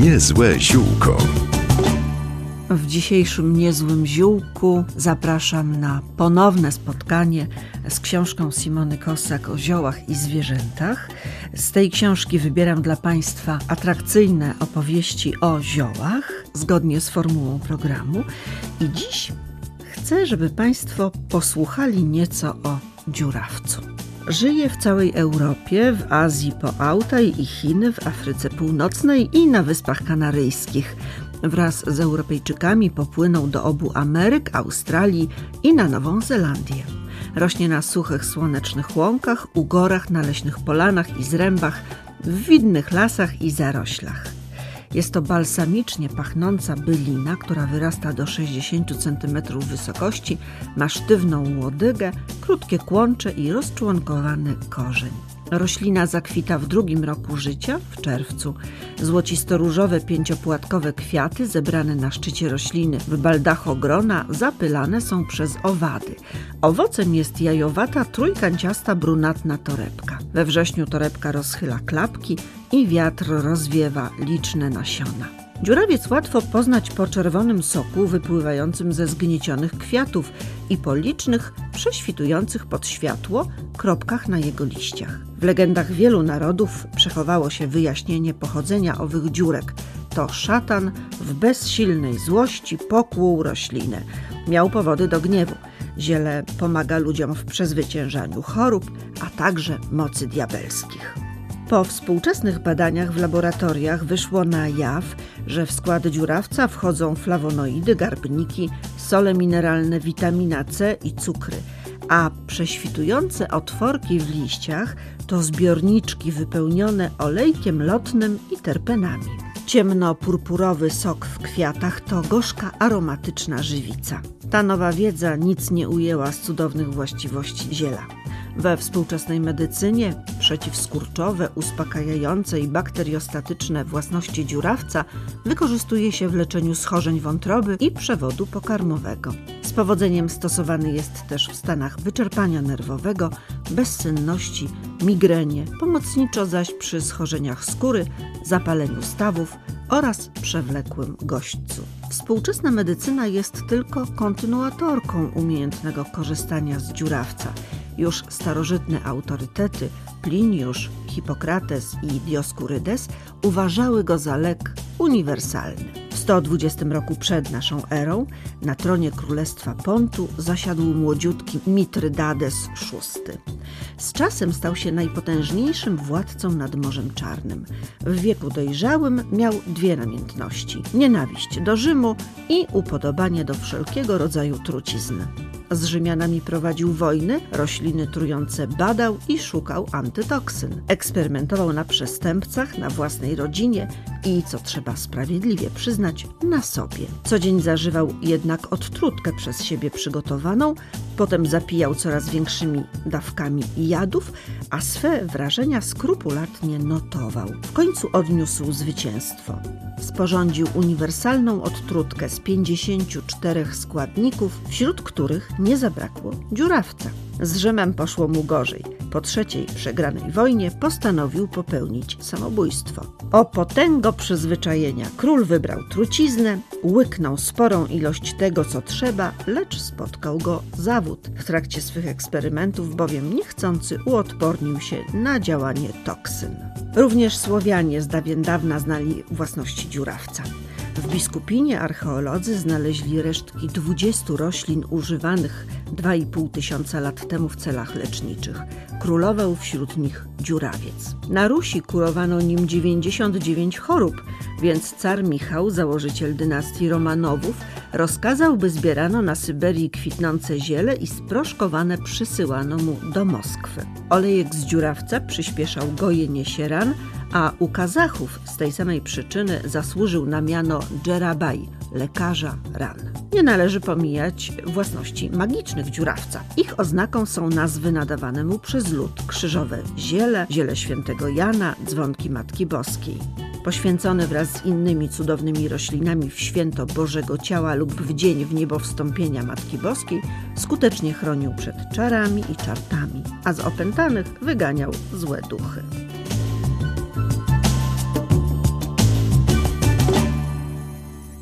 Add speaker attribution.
Speaker 1: Niezłe ziółko.
Speaker 2: W dzisiejszym Niezłym Ziółku zapraszam na ponowne spotkanie z książką Simony Kossak o ziołach i zwierzętach. Z tej książki wybieram dla Państwa atrakcyjne opowieści o ziołach, zgodnie z formułą programu. I dziś chcę, żeby Państwo posłuchali nieco o dziurawcu. Żyje w całej Europie, w Azji po Altaj i Chiny, w Afryce Północnej i na Wyspach Kanaryjskich. Wraz z Europejczykami popłynął do obu Ameryk, Australii i na Nową Zelandię. Rośnie na suchych, słonecznych łąkach, u gorach, na leśnych polanach i zrębach, w widnych lasach i zaroślach. Jest to balsamicznie pachnąca bylina, która wyrasta do 60 cm wysokości, ma sztywną łodygę, krótkie kłącze i rozczłonkowany korzeń. Roślina zakwita w drugim roku życia, w czerwcu. Złocisto-różowe, pięciopłatkowe kwiaty zebrane na szczycie rośliny w baldachogrona zapylane są przez owady. Owocem jest jajowata, trójkanciasta, brunatna torebka. We wrześniu torebka rozchyla klapki i wiatr rozwiewa liczne nasiona. Dziurawiec łatwo poznać po czerwonym soku wypływającym ze zgniecionych kwiatów i po licznych, prześwitujących pod światło kropkach na jego liściach. W legendach wielu narodów przechowało się wyjaśnienie pochodzenia owych dziurek. To szatan w bezsilnej złości pokłuł roślinę. Miał powody do gniewu. Ziele pomaga ludziom w przezwyciężaniu chorób, a także mocy diabelskich. Po współczesnych badaniach w laboratoriach wyszło na jaw, że w skład dziurawca wchodzą flawonoidy, garbniki, sole mineralne, witamina C i cukry, a prześwitujące otworki w liściach to zbiorniczki wypełnione olejkiem lotnym i terpenami. Ciemno-purpurowy sok w kwiatach to gorzka, aromatyczna żywica. Ta nowa wiedza nic nie ujęła z cudownych właściwości ziela. We współczesnej medycynie przeciwskurczowe, uspokajające i bakteriostatyczne własności dziurawca wykorzystuje się w leczeniu schorzeń wątroby i przewodu pokarmowego. Z powodzeniem stosowany jest też w stanach wyczerpania nerwowego, bezsenności, migrenie, pomocniczo zaś przy schorzeniach skóry, zapaleniu stawów oraz przewlekłym gośćcu. Współczesna medycyna jest tylko kontynuatorką umiejętnego korzystania z dziurawca. Już starożytne autorytety, Pliniusz, Hipokrates i Dioskurydes, uważały go za lek uniwersalny. W 120 roku przed naszą erą na tronie Królestwa Pontu zasiadł młodziutki Mitrydates VI. Z czasem stał się najpotężniejszym władcą nad Morzem Czarnym. W wieku dojrzałym miał dwie namiętności: nienawiść do Rzymu i upodobanie do wszelkiego rodzaju trucizn. Z Rzymianami prowadził wojny, rośliny trujące badał i szukał antytoksyn. Eksperymentował na przestępcach, na własnej rodzinie i, co trzeba sprawiedliwie przyznać, na sobie. Co dzień zażywał jednak odtrutkę przez siebie przygotowaną, potem zapijał coraz większymi dawkami jadów, a swe wrażenia skrupulatnie notował. W końcu odniósł zwycięstwo. Sporządził uniwersalną odtrutkę z 54 składników, wśród których nie zabrakło dziurawca. Z Rzymem poszło mu gorzej. Po trzeciej przegranej wojnie postanowił popełnić samobójstwo. O potęgo przyzwyczajenia król wybrał truciznę, łyknął sporą ilość tego, co trzeba, lecz spotkał go zawód. W trakcie swych eksperymentów bowiem niechcący uodpornił się na działanie toksyn. Również Słowianie z dawien dawna znali własności dziurawca. W Biskupinie archeolodzy znaleźli resztki 20 roślin używanych 2,5 tysiąca lat temu w celach leczniczych. Królował wśród nich dziurawiec. Na Rusi kurowano nim 99 chorób, więc car Michał, założyciel dynastii Romanowów, rozkazał, by zbierano na Syberii kwitnące ziele i sproszkowane przysyłano mu do Moskwy. Olejek z dziurawca przyspieszał gojenie się ran, a u Kazachów z tej samej przyczyny zasłużył na miano dżerabaj, lekarza ran. Nie należy pomijać własności magicznych dziurawca. Ich oznaką są nazwy nadawane mu przez lud: krzyżowe ziele, ziele świętego Jana, dzwonki Matki Boskiej. Poświęcony wraz z innymi cudownymi roślinami w święto Bożego Ciała lub w dzień wniebowstąpienia Matki Boskiej, skutecznie chronił przed czarami i czartami, a z opętanych wyganiał złe duchy.